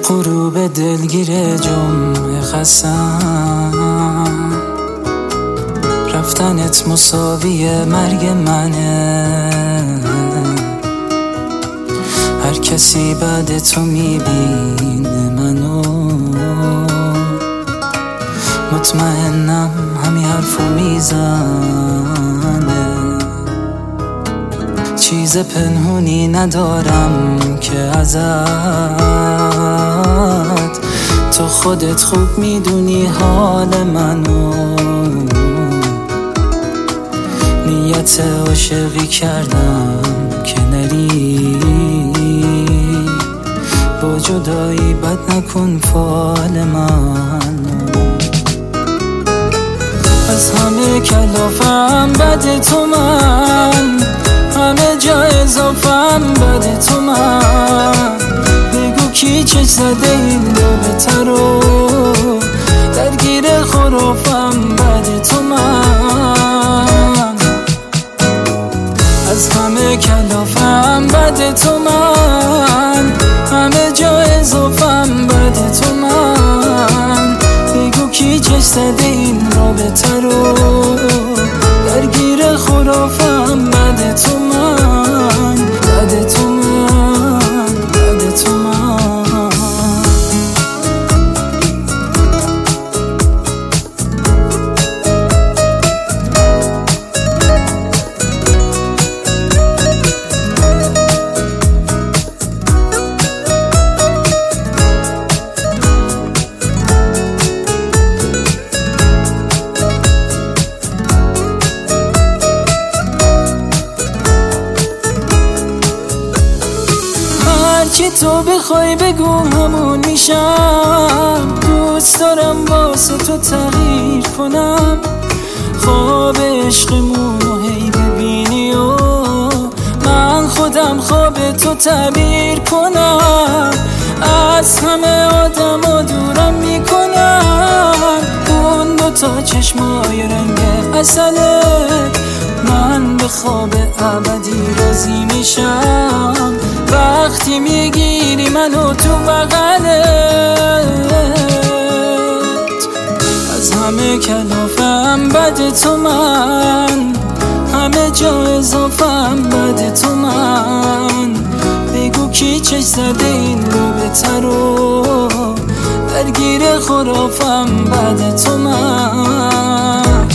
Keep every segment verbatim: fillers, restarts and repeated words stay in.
غروب دلگیر جمعه قسم، رفتنت مساوی مرگ منه. هر کسی بعد تو میبینه منو، مطمئنم همین حرفو میزنه. چیز پنهونی ندارم که ازت، تو خودت خوب میدونی حال منو. نیت عاشقی کردم که نری، با جدایی بد نکن فال منو. از همه کلافم بد تو من، همه جا اضافم بد تو من. بگو کی چه زده این رابطه رو، درگیر خرافم بد تو من. از همه کلافم بد تو من، همه جا اضافم بد تو من. بگو کی چه زده این رابطه رو، درگیر خرافم بد تو من، بد تو من، بد تو من. هرچی تو بخوای بگو همون میشم. دوست دارم واسه تو تغییر کنم، خواب عشقمونو هی ببینی و من خودم خواب تو تعبیر کنم. از همه آدما دورم میکنم، اون دوتا چشمای رنگ عسله. من به خواب ابدی راضی میشم وقتی میگیری منو تو بغلت. از همه کلافم بد تو من، همه جا اضافم بد تو من. بگو کی چش زده این رابطه رو، درگیر خرافم بد تو من.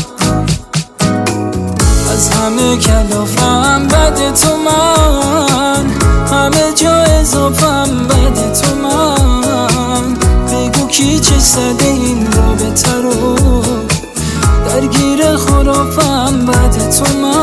از همه کلافم بد تو من، همه جا اضافم بد تو من. بگو کی چه زده این رابطه رو، درگیر خرافم بد تو من.